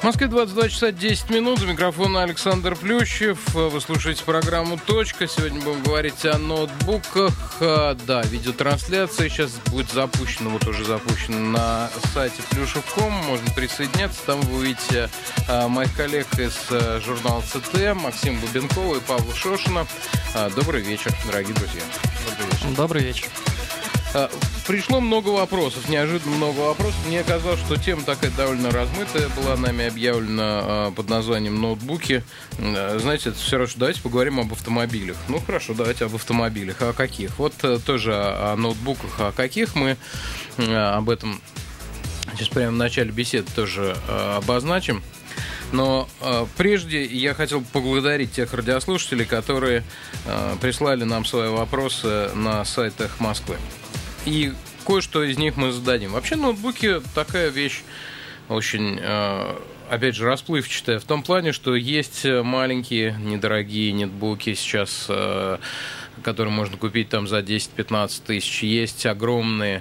В Москве 22 часа 10 минут. У микрофона Александр Плющев. Вы слушаете программу «Точка». Сегодня будем говорить о ноутбуках. Да, видеотрансляция сейчас будет запущена, вот уже запущена на сайте plюшев.com. Можно присоединяться. Там вы увидите моих коллег из журнала ЦТ, Максима Бубенкова и Павла Шошина. Добрый вечер, дорогие друзья. Добрый вечер. Добрый вечер. Пришло много вопросов, неожиданно много вопросов. Мне казалось, что тема такая довольно размытая была нами объявлена под названием «Ноутбуки». Знаете, это все равно, что давайте поговорим об автомобилях. Ну, хорошо, давайте об автомобилях. А о каких? Вот тоже о ноутбуках. А о каких мы об этом сейчас прямо в начале беседы тоже обозначим. Но прежде я хотел поблагодарить тех радиослушателей, которые прислали нам свои вопросы на сайтах Москвы. И кое-что из них мы зададим. Вообще ноутбуки такая вещь очень, опять же, расплывчатая. В том плане, что есть маленькие, недорогие нетбуки сейчас, которые можно купить там за 10-15 тысяч. Есть огромные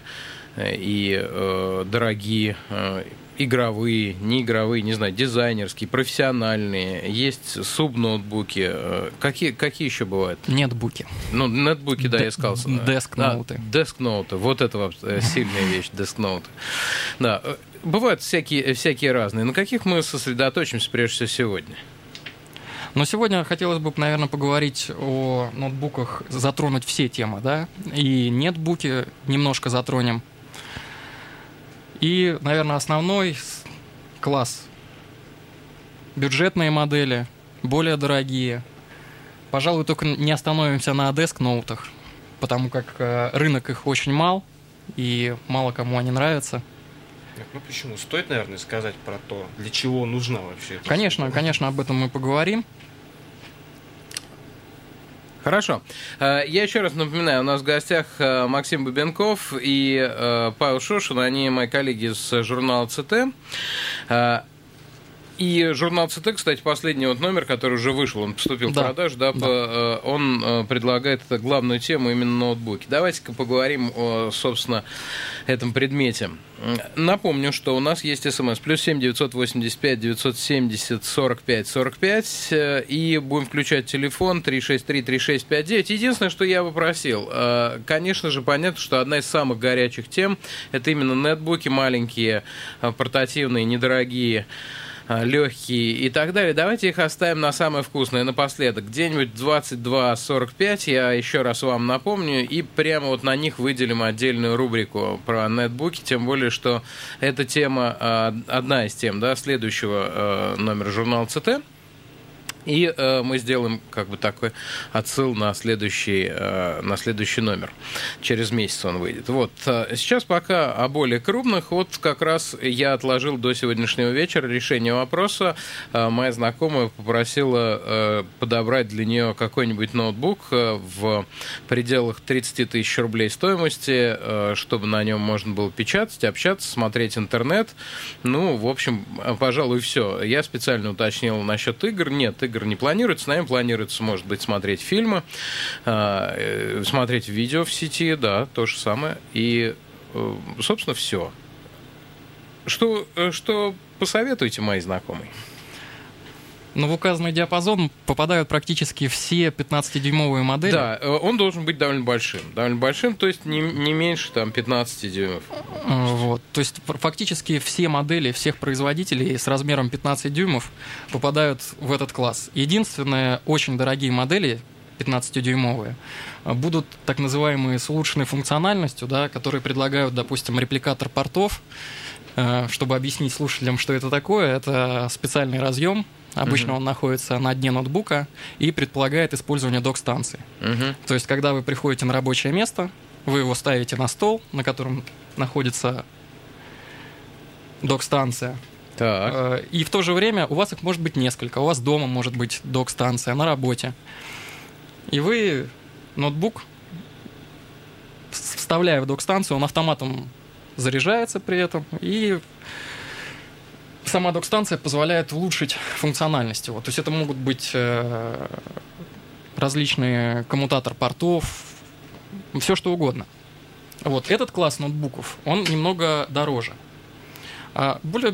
и дорогие игровые, неигровые, не знаю, дизайнерские, профессиональные. Есть субноутбуки. Какие еще бывают? Нетбуки. Ну, нетбуки, да, я сказал. Дескноуты. Дескноуты. Вот это сильная вещь, дескноуты. Да. Бывают всякие разные. На каких мы сосредоточимся прежде всего сегодня? Но сегодня хотелось бы, наверное, поговорить о ноутбуках, затронуть все темы, да? И нетбуки немножко затронем. И, наверное, основной класс – бюджетные модели, более дорогие. Пожалуй, только не остановимся на дескноутах, потому как рынок их очень мал, и мало кому они нравятся. Ну почему? Стоит, наверное, сказать про то, для чего нужна вообще эта Конечно, об этом мы поговорим. Хорошо. Я еще раз напоминаю, у нас в гостях Максим Бубенков и Павел Шошин, они мои коллеги из журнала ЦТ. И журнал ЦТ, кстати, последний вот номер, который уже вышел, он поступил в продажу, он предлагает главную тему именно ноутбуки. Давайте-ка поговорим о, собственно, этом предмете. Напомню, что у нас есть СМС +7 985 970 45 45, и будем включать телефон 363-3659. Единственное, что я бы просил, конечно же, понятно, что одна из самых горячих тем – это именно нетбуки маленькие, портативные, недорогие, легкие и так далее. Давайте их оставим на самое вкусное напоследок. Где-нибудь 22:45, я еще раз вам напомню, и прямо вот на них выделим отдельную рубрику про нетбуки, тем более, что эта тема одна из тем, да, следующего номера журнала ЦТ. И мы сделаем как бы такой отсыл на следующий номер. Через месяц он выйдет. Вот. Сейчас пока о более крупных. Вот как раз я отложил до сегодняшнего вечера решение вопроса. Моя знакомая попросила подобрать для нее какой-нибудь ноутбук в пределах 30 тысяч рублей стоимости, чтобы на нем можно было печатать, общаться, смотреть интернет. Ну, в общем, пожалуй, все. Я специально уточнил насчет игр. Нет, игр не планируется, наверное, планируется, может быть, смотреть фильмы, смотреть видео в сети, да, то же самое. И, собственно, все. Что посоветуете, мои знакомые? Но в указанный диапазон попадают практически все 15-дюймовые модели. Да, он должен быть довольно большим, то есть не меньше там 15 дюймов. Вот, то есть фактически все модели всех производителей с размером 15 дюймов попадают в этот класс. Единственное, очень дорогие модели 15-дюймовые будут так называемые с улучшенной функциональностью, да, которые предлагают, допустим, репликатор портов. Чтобы объяснить слушателям, что это такое, это специальный разъем. Обычно он находится на дне ноутбука и предполагает использование док-станции. То есть, когда вы приходите на рабочее место, вы его ставите на стол, на котором находится док-станция. Так. И в то же время у вас их может быть несколько. У вас дома может быть док-станция, на работе. И вы ноутбук, вставляя в док-станцию, он автоматом заряжается при этом, и сама док-станция позволяет улучшить функциональность его. То есть это могут быть различные коммутатор портов, все что угодно. Вот этот класс ноутбуков, он немного дороже. Более